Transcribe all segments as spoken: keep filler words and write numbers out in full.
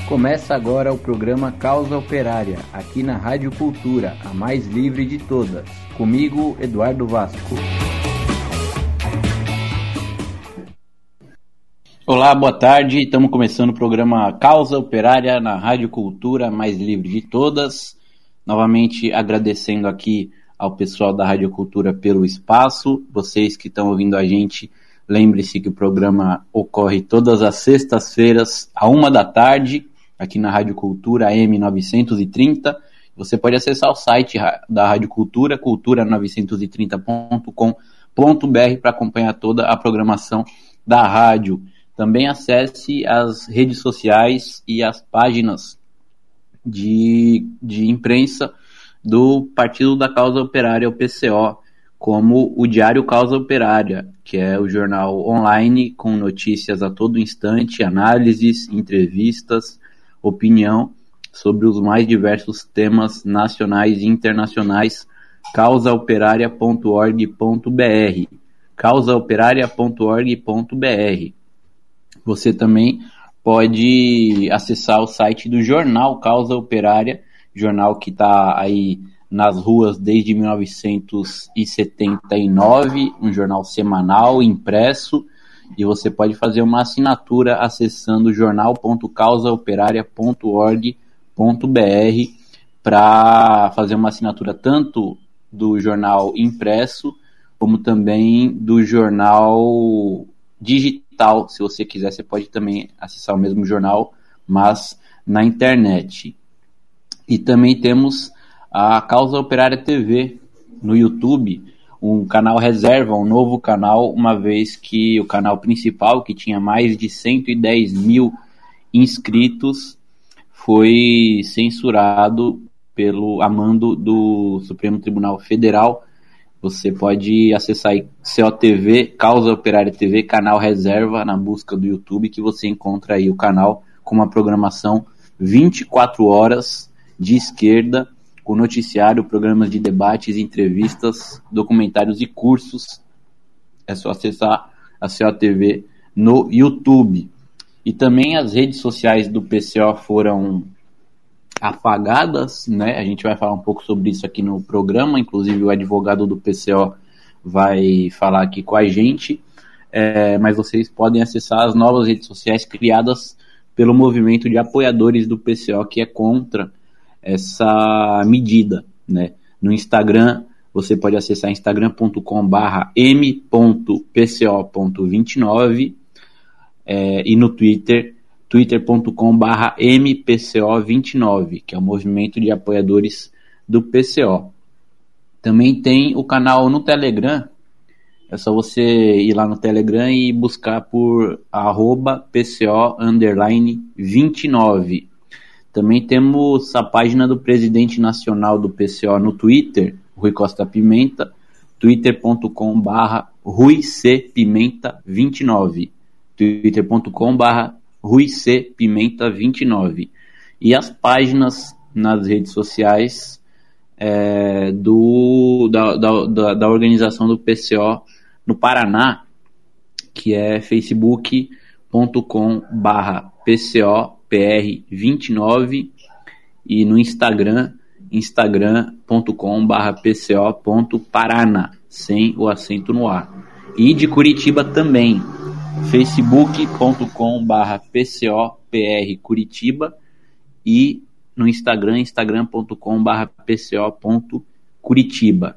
Começa agora o programa Causa Operária, aqui na Rádio Cultura, a mais livre de todas. Comigo, Eduardo Vasco. Olá, boa tarde. Estamos começando o programa Causa Operária na Rádio Cultura, a mais livre de todas. Novamente agradecendo aqui ao pessoal da Rádio Cultura pelo espaço. Vocês que estão ouvindo a gente, lembre-se que o programa ocorre todas as sextas-feiras, à uma da tarde, aqui na Rádio Cultura A M novecentos e trinta. Você pode acessar o site da Rádio Cultura, cultura novecentos e trinta ponto com ponto b r, para acompanhar toda a programação da rádio. Também acesse as redes sociais e as páginas de, de imprensa do Partido da Causa Operária, o P C O, como o Diário Causa Operária, que é o jornal online com notícias a todo instante, análises, entrevistas, opinião sobre os mais diversos temas nacionais e internacionais. causa operária ponto org ponto b r causa operária ponto org ponto b r. Você também pode acessar o site do jornal Causa Operária, jornal que está aí nas ruas desde mil novecentos e setenta e nove, um jornal semanal, impresso, e você pode fazer uma assinatura acessando jornal ponto causa operária ponto org ponto b r para fazer uma assinatura tanto do jornal impresso como também do jornal digital. Se você quiser, você pode também acessar o mesmo jornal, mas na internet. E também temos a Causa Operária T V no YouTube, um canal reserva, um novo canal, uma vez que o canal principal, que tinha mais de cento e dez mil inscritos, foi censurado pelo a mando do Supremo Tribunal Federal. Você pode acessar aí C O T V, Causa Operária T V, canal reserva, na busca do YouTube, que você encontra aí o canal com uma programação vinte e quatro horas de esquerda, com noticiário, programas de debates, entrevistas, documentários e cursos. É só acessar a C O T V no YouTube. E também as redes sociais do P C O foram apagadas, né? A gente vai falar um pouco sobre isso aqui no programa, inclusive o advogado do P C O vai falar aqui com a gente, é, mas vocês podem acessar as novas redes sociais criadas pelo movimento de apoiadores do P C O, que é contra essa medida, né? No Instagram, você pode acessar instagram ponto com barra m ponto p c o ponto vinte e nove, é, e no Twitter, twitter ponto com barra m p c o vinte e nove, que é o movimento de apoiadores do P C O. Também tem o canal no Telegram. É só você ir lá no Telegram e buscar por arroba pco underline vinte e nove. Também temos a página do presidente nacional do P C O no Twitter, Rui Costa Pimenta, twitter ponto com barra rui c pimenta vinte e nove, twitter ponto com barra rui c pimenta vinte e nove. E as páginas nas redes sociais é, do, da, da, da organização do P C O no Paraná, que é facebook ponto com barra pco P R vinte e nove, e no Instagram, instagram ponto com barra pco ponto paraná, sem o acento no A. E de Curitiba também, facebook ponto com barra pco P R Curitiba, e no Instagram, instagram ponto com barra pco ponto curitiba.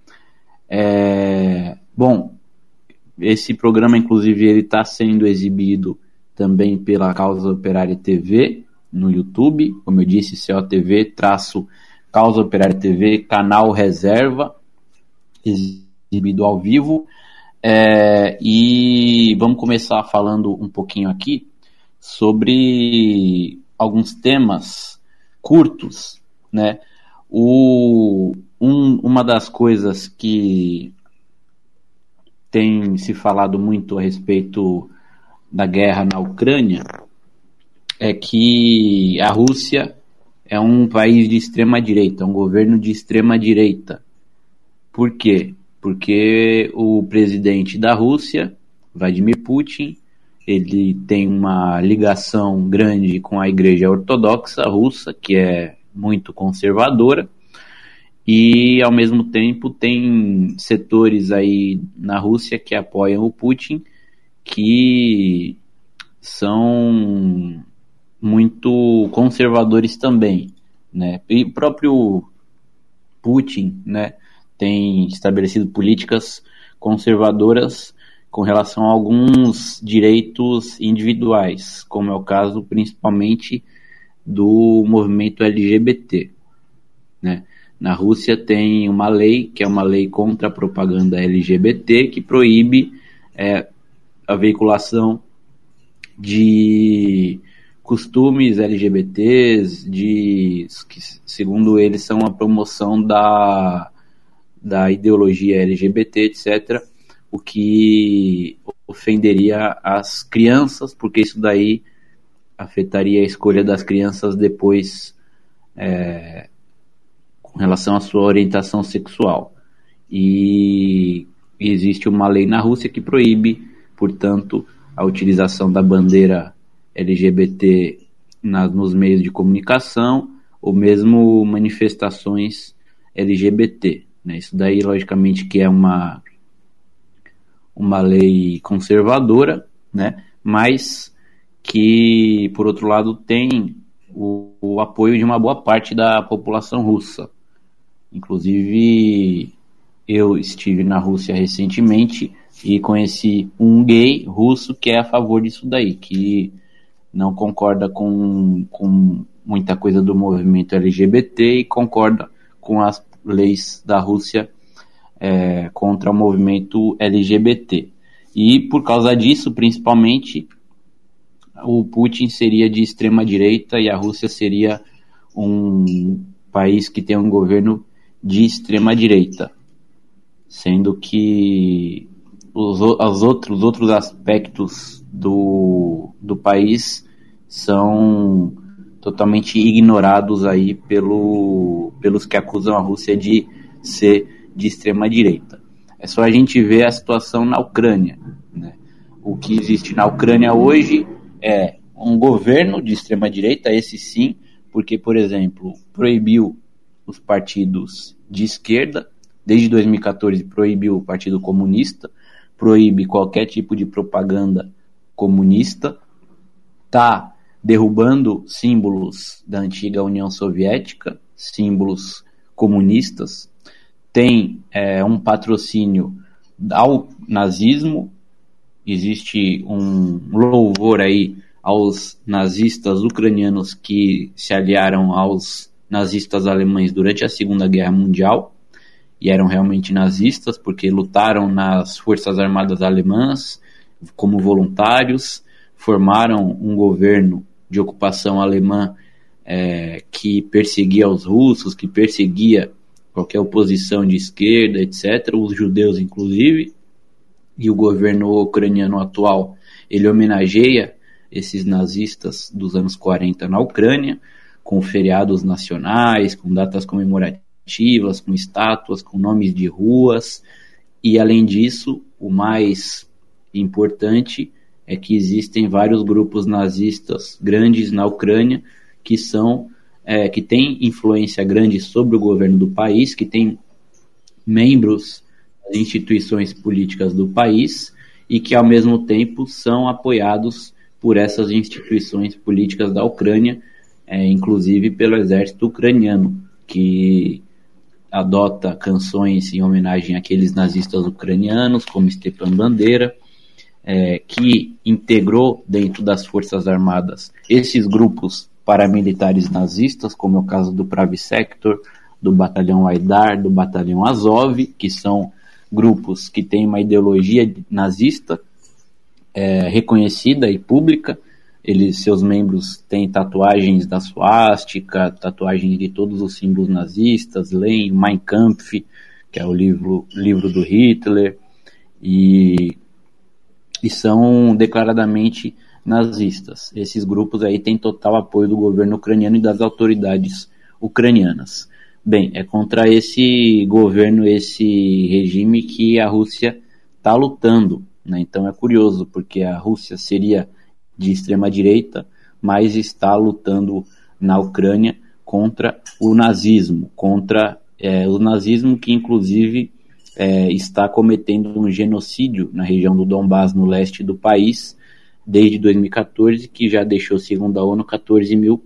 É, bom, esse programa, inclusive, ele está sendo exibido também pela Causa Operária T V no YouTube, como eu disse, C O T V, traço Causa Operária T V, canal reserva, exibido ao vivo. É, e vamos começar falando um pouquinho aqui sobre alguns temas curtos, né? O, um, uma das coisas que tem se falado muito a respeito da guerra na Ucrânia é que a Rússia é um país de extrema direita, um governo de extrema direita. Por quê? Porque o presidente da Rússia, Vladimir Putin, ele tem uma ligação grande com a Igreja Ortodoxa Russa, que é muito conservadora, e ao mesmo tempo tem setores aí na Rússia que apoiam o Putin, que são muito conservadores também, né? E o próprio Putin, né, tem estabelecido políticas conservadoras com relação a alguns direitos individuais, como é o caso principalmente do movimento L G B T, né? Na Rússia tem uma lei, que é uma lei contra a propaganda L G B T, que proíbe é, a veiculação de costumes L G B Ts, de, que segundo eles são a promoção da, da ideologia L G B T, etcétera, o que ofenderia as crianças, porque isso daí afetaria a escolha das crianças depois é, com relação à sua orientação sexual. E existe uma lei na Rússia que proíbe, portanto, a utilização da bandeira L G B T na, nos meios de comunicação, ou mesmo manifestações L G B T, né? Isso daí, logicamente, que é uma, uma lei conservadora, né? Mas que, por outro lado, tem o, o apoio de uma boa parte da população russa. Inclusive, eu estive na Rússia recentemente e conheci um gay russo que é a favor disso daí, que não concorda com, com muita coisa do movimento L G B T e concorda com as leis da Rússia é, contra o movimento L G B T. E por causa disso, principalmente, o Putin seria de extrema direita e a Rússia seria um país que tem um governo de extrema direita, sendo que os, os outros, outros aspectos do, do país são totalmente ignorados aí pelo, pelos que acusam a Rússia de ser de extrema direita. É só a gente ver a situação na Ucrânia, né? O que existe na Ucrânia hoje é um governo de extrema direita, esse sim, porque, por exemplo, proibiu os partidos de esquerda, desde dois mil e catorze proibiu o Partido Comunista, proíbe qualquer tipo de propaganda comunista, está derrubando símbolos da antiga União Soviética, símbolos comunistas, tem é, um patrocínio ao nazismo, existe um louvor aí aos nazistas ucranianos que se aliaram aos nazistas alemães durante a Segunda Guerra Mundial, e eram realmente nazistas porque lutaram nas Forças Armadas Alemãs como voluntários, formaram um governo de ocupação alemã é, que perseguia os russos, que perseguia qualquer oposição de esquerda, etcétera, os judeus inclusive, e o governo ucraniano atual, ele homenageia esses nazistas dos anos quarenta na Ucrânia, com feriados nacionais, com datas comemorativas, com estátuas, com nomes de ruas, e além disso, o mais importante é que existem vários grupos nazistas grandes na Ucrânia que são é, que têm influência grande sobre o governo do país, que têm membros das instituições políticas do país e que ao mesmo tempo são apoiados por essas instituições políticas da Ucrânia, é, inclusive pelo exército ucraniano, que adota canções em homenagem àqueles nazistas ucranianos, como Stepan Bandeira, é, que integrou dentro das Forças Armadas esses grupos paramilitares nazistas, como é o caso do Pravi Sector, do Batalhão Aidar, do Batalhão Azov, que são grupos que têm uma ideologia nazista é, reconhecida e pública. Eles, seus membros têm tatuagens da suástica, tatuagens de todos os símbolos nazistas, leem Mein Kampf, que é o livro, livro do Hitler, e, e são declaradamente nazistas. Esses grupos aí têm total apoio do governo ucraniano e das autoridades ucranianas. Bem, é contra esse governo, esse regime que a Rússia está lutando, né? Então é curioso, porque a Rússia seria de extrema-direita, mas está lutando na Ucrânia contra o nazismo, contra é, o nazismo que inclusive é, está cometendo um genocídio na região do Donbás, no leste do país, desde dois mil e catorze, que já deixou, segundo a ONU, catorze mil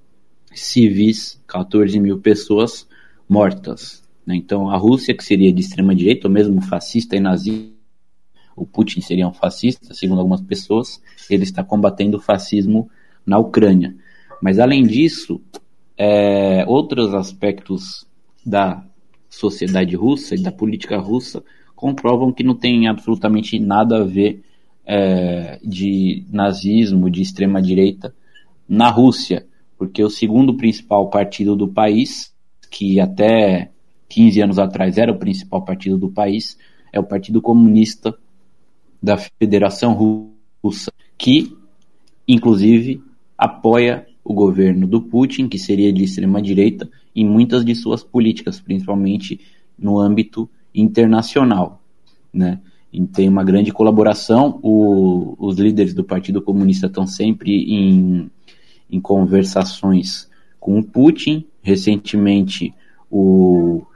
civis, catorze mil pessoas mortas, né? Então a Rússia, que seria de extrema-direita, ou mesmo fascista e nazista, o Putin seria um fascista, segundo algumas pessoas, ele está combatendo o fascismo na Ucrânia. Mas além disso, é, outros aspectos da sociedade russa e da política russa comprovam que não tem absolutamente nada a ver é, de nazismo, de extrema-direita na Rússia, porque o segundo principal partido do país, que até quinze anos atrás era o principal partido do país, é o Partido Comunista da Federação Russa, que inclusive apoia o governo do Putin, que seria de extrema-direita, em muitas de suas políticas, principalmente no âmbito internacional, né? E tem uma grande colaboração, o, os líderes do Partido Comunista estão sempre em, em conversações com o Putin. Recentemente, o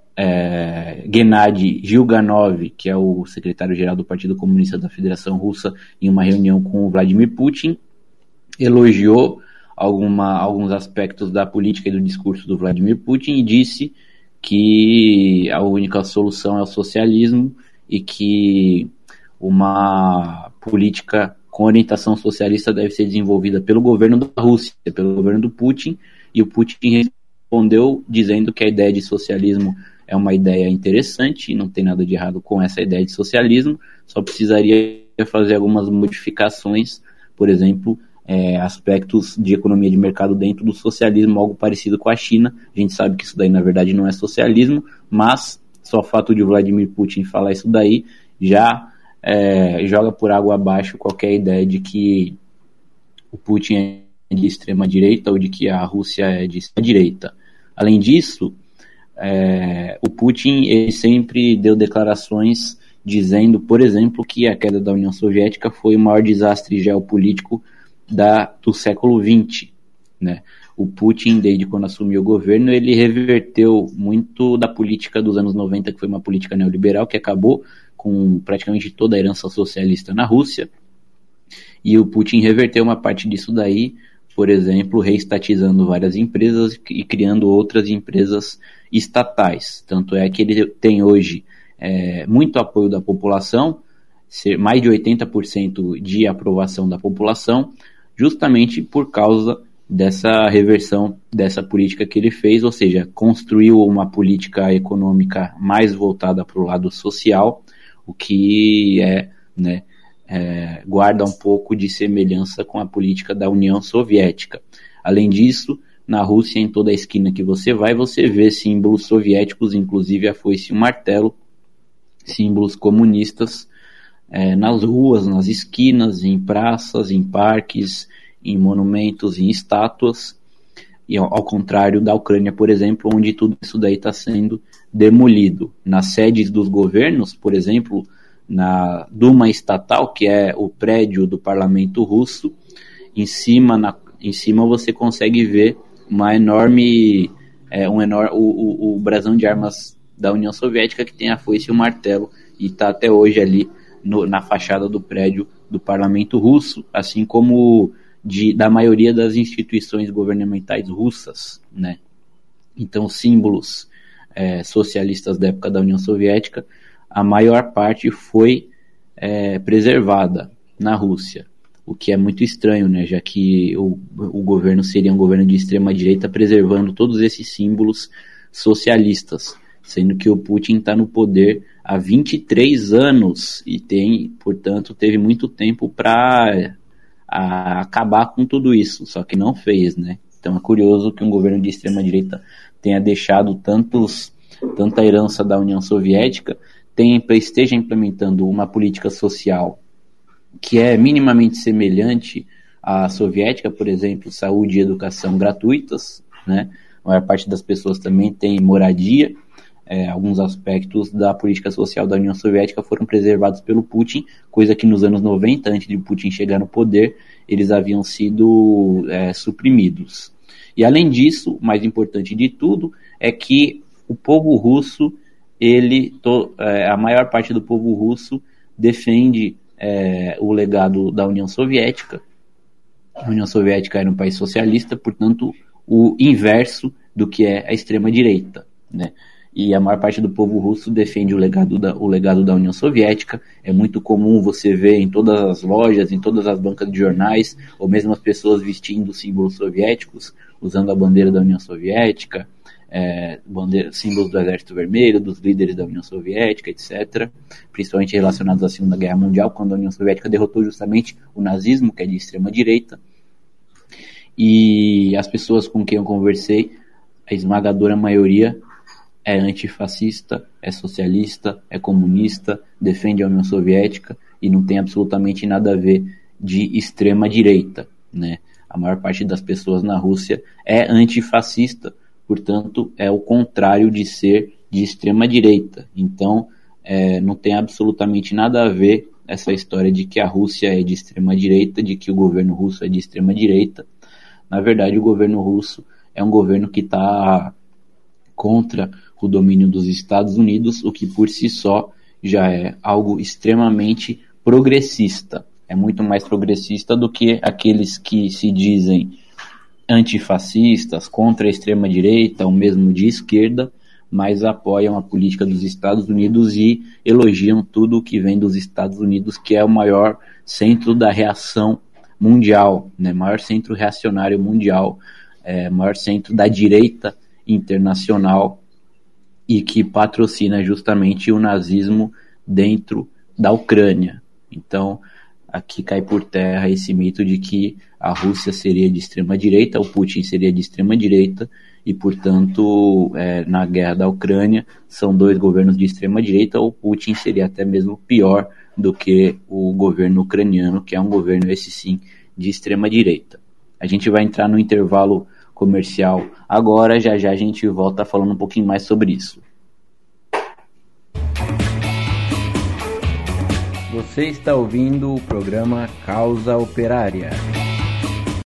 é, Gennady Zhuganov, que é o secretário-geral do Partido Comunista da Federação Russa, em uma reunião com o Vladimir Putin, elogiou alguma, alguns aspectos da política e do discurso do Vladimir Putin e disse que a única solução é o socialismo e que uma política com orientação socialista deve ser desenvolvida pelo governo da Rússia, pelo governo do Putin, e o Putin respondeu dizendo que a ideia de socialismo é uma ideia interessante, não tem nada de errado com essa ideia de socialismo, só precisaria fazer algumas modificações, por exemplo, É, aspectos de economia de mercado dentro do socialismo, algo parecido com a China. A gente sabe que isso daí na verdade não é socialismo, mas só o fato de Vladimir Putin falar isso daí já é, joga por água abaixo qualquer ideia de que o Putin é de extrema direita ou de que a Rússia é de extrema direita. Além disso, é, o Putin ele sempre deu declarações dizendo, por exemplo, que a queda da União Soviética foi o maior desastre geopolítico Da, do século vinte, né? O Putin, desde quando assumiu o governo, ele reverteu muito da política dos anos noventa, que foi uma política neoliberal que acabou com praticamente toda a herança socialista na Rússia, e o Putin reverteu uma parte disso daí, por exemplo, reestatizando várias empresas e criando outras empresas estatais. Tanto é que ele tem hoje é, muito apoio da população, mais de oitenta por cento de aprovação da população, justamente por causa dessa reversão dessa política que ele fez, ou seja, construiu uma política econômica mais voltada para o lado social, o que é, né, é, guarda um pouco de semelhança com a política da União Soviética. Além disso, na Rússia, em toda a esquina que você vai, você vê símbolos soviéticos, inclusive a foice e o martelo, símbolos comunistas, É, nas ruas, nas esquinas, em praças, em parques, em monumentos, em estátuas, e ao, ao contrário da Ucrânia, por exemplo, onde tudo isso daí está sendo demolido. Nas sedes dos governos, por exemplo, na Duma estatal, que é o prédio do parlamento russo, em cima, na, em cima você consegue ver uma enorme, é, um enorme o, o, o brasão de armas da União Soviética, que tem a foice e o martelo, e está até hoje ali No, na fachada do prédio do parlamento russo, assim como de, da maioria das instituições governamentais russas, né? Então, símbolos é, socialistas da época da União Soviética, a maior parte foi é, preservada na Rússia, o que é muito estranho, né? Já que o, o governo seria um governo de extrema direita preservando todos esses símbolos socialistas, sendo que o Putin está no poder há vinte e três anos e tem, portanto, teve muito tempo para acabar com tudo isso, só que não fez, né? Então é curioso que um governo de extrema-direita tenha deixado tantos, tanta herança da União Soviética, tenha, esteja implementando uma política social que é minimamente semelhante à soviética, por exemplo, saúde e educação gratuitas, né? A maior parte das pessoas também tem moradia, é, alguns aspectos da política social da União Soviética foram preservados pelo Putin, coisa que nos anos noventa, antes de Putin chegar no poder, eles haviam sido é, suprimidos. E além disso, o mais importante de tudo, é que o povo russo, ele, to, é, a maior parte do povo russo defende é, o legado da União Soviética. A União Soviética era um país socialista, portanto, o inverso do que é a extrema-direita, né? E a maior parte do povo russo defende o legado, da, o legado da União Soviética. É muito comum você ver em todas as lojas, em todas as bancas de jornais, ou mesmo as pessoas vestindo símbolos soviéticos, usando a bandeira da União Soviética, é, bandeira, símbolos do Exército Vermelho, dos líderes da União Soviética, etcétera, principalmente relacionados à Segunda Guerra Mundial, quando a União Soviética derrotou justamente o nazismo, que é de extrema-direita. E as pessoas com quem eu conversei, a esmagadora maioria é antifascista, é socialista, é comunista, defende a União Soviética e não tem absolutamente nada a ver de extrema-direita, né? A maior parte das pessoas na Rússia é antifascista, portanto, é o contrário de ser de extrema-direita. Então, é, não tem absolutamente nada a ver essa história de que a Rússia é de extrema-direita, de que o governo russo é de extrema-direita. Na verdade, o governo russo é um governo que está contra o domínio dos Estados Unidos, o que por si só já é algo extremamente progressista. É muito mais progressista do que aqueles que se dizem antifascistas, contra a extrema-direita, ou mesmo de esquerda, mas apoiam a política dos Estados Unidos e elogiam tudo o que vem dos Estados Unidos, que é o maior centro da reação mundial, né? Maior centro reacionário mundial, é, maior centro da direita internacional e que patrocina justamente o nazismo dentro da Ucrânia. Então, aqui cai por terra esse mito de que a Rússia seria de extrema-direita, o Putin seria de extrema-direita e, portanto, é, na guerra da Ucrânia são dois governos de extrema-direita, o Putin seria até mesmo pior do que o governo ucraniano, que é um governo, esse sim, de extrema-direita. A gente vai entrar no intervalo comercial agora, já já a gente volta falando um pouquinho mais sobre isso. Você está ouvindo o programa Causa Operária.